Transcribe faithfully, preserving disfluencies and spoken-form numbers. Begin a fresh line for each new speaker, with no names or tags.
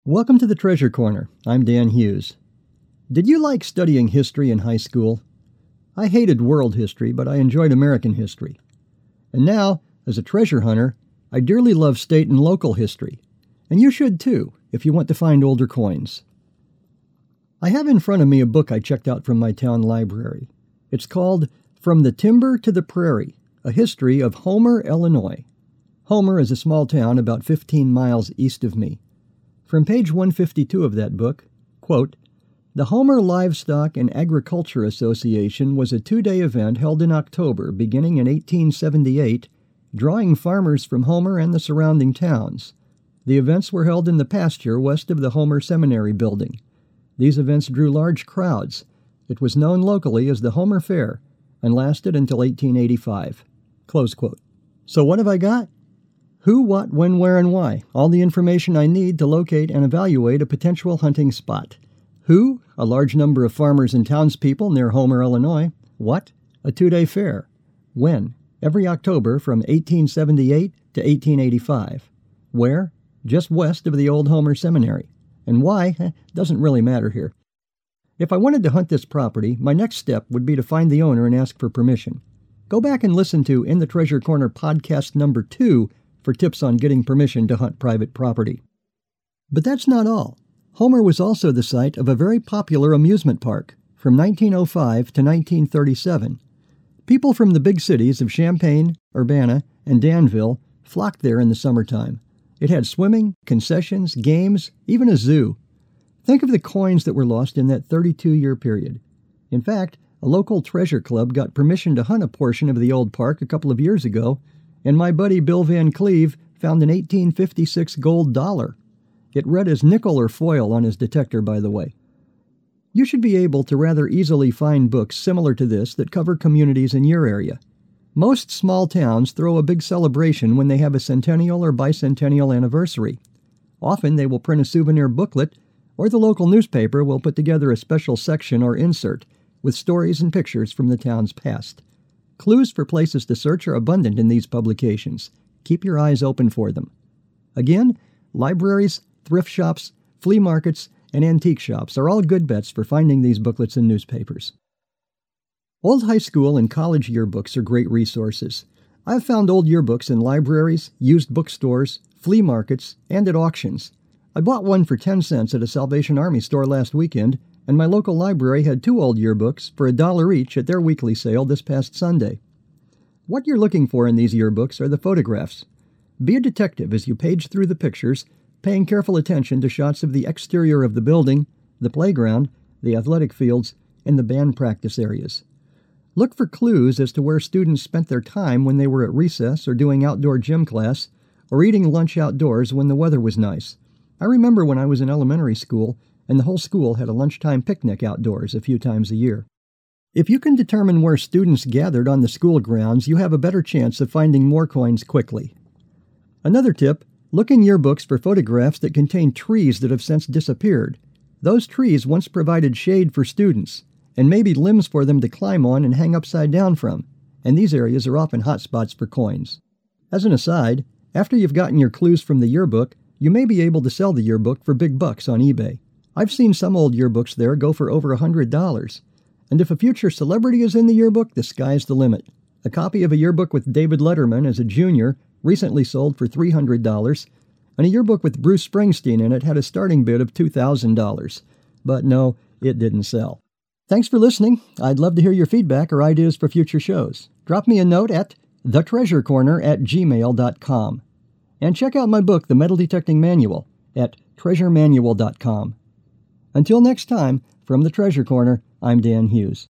Welcome to the Treasure Corner. I'm Dan Hughes. Did you like studying history in high school? I hated world history, but I enjoyed American history. And now, as a treasure hunter, I dearly love state and local history. And you should too, if you want to find older coins. I have in front of me a book I checked out from my town library. It's called From the Timber to the Prairie, A History of Homer, Illinois. Homer is a small town about fifteen miles east of me. From page one fifty-two of that book, quote, "The Homer Livestock and Agriculture Association was a two-day event held in October beginning in eighteen seventy-eight, drawing farmers from Homer and the surrounding towns. The events were held in the pasture west of the Homer Seminary building. These events drew large crowds. It was known locally as the Homer Fair and lasted until eighteen eighty-five. Close quote. So what have I got? Who, what, when, where, and why. All the information I need to locate and evaluate a potential hunting spot. Who? A large number of farmers and townspeople near Homer, Illinois. What? A two-day fair. When? Every October from eighteen seventy-eight to eighteen eighty-five. Where? Just west of the old Homer Seminary. And why? Eh, doesn't really matter here. If I wanted to hunt this property, my next step would be to find the owner and ask for permission. Go back and listen to In the Treasure Corner podcast number two for tips on getting permission to hunt private property. But that's not all. Homer was also the site of a very popular amusement park from nineteen oh five to nineteen thirty-seven. People from the big cities of Champaign, Urbana, and Danville flocked there in the summertime. It had swimming, concessions, games, even a zoo. Think of the coins that were lost in that thirty-two-year period. In fact, a local treasure club got permission to hunt a portion of the old park a couple of years ago, and my buddy Bill Van Cleve found an eighteen fifty-six gold dollar. It read as nickel or foil on his detector, by the way. You should be able to rather easily find books similar to this that cover communities in your area. Most small towns throw a big celebration when they have a centennial or bicentennial anniversary. Often they will print a souvenir booklet, or the local newspaper will put together a special section or insert with stories and pictures from the town's past. Clues for places to search are abundant in these publications. Keep your eyes open for them. Again, libraries, thrift shops, flea markets, and antique shops are all good bets for finding these booklets and newspapers. Old high school and college yearbooks are great resources. I've found old yearbooks in libraries, used bookstores, flea markets, and at auctions. I bought one for ten cents at a Salvation Army store last weekend, and my local library had two old yearbooks for a dollar each at their weekly sale this past Sunday. What you're looking for in these yearbooks are the photographs. Be a detective as you page through the pictures, paying careful attention to shots of the exterior of the building, the playground, the athletic fields, and the band practice areas. Look for clues as to where students spent their time when they were at recess or doing outdoor gym class, or eating lunch outdoors when the weather was nice. I remember when I was in elementary school, and the whole school had a lunchtime picnic outdoors a few times a year. If you can determine where students gathered on the school grounds, you have a better chance of finding more coins quickly. Another tip, look in yearbooks for photographs that contain trees that have since disappeared. Those trees once provided shade for students, and maybe limbs for them to climb on and hang upside down from, and these areas are often hot spots for coins. As an aside, after you've gotten your clues from the yearbook, you may be able to sell the yearbook for big bucks on eBay. I've seen some old yearbooks there go for over one hundred dollars. And if a future celebrity is in the yearbook, the sky's the limit. A copy of a yearbook with David Letterman as a junior recently sold for three hundred dollars, and a yearbook with Bruce Springsteen in it had a starting bid of two thousand dollars. But no, it didn't sell. Thanks for listening. I'd love to hear your feedback or ideas for future shows. Drop me a note at the treasure corner at gmail dot com. And check out my book, The Metal Detecting Manual, at treasure manual dot com. Until next time, from the Treasure Corner, I'm Dan Hughes.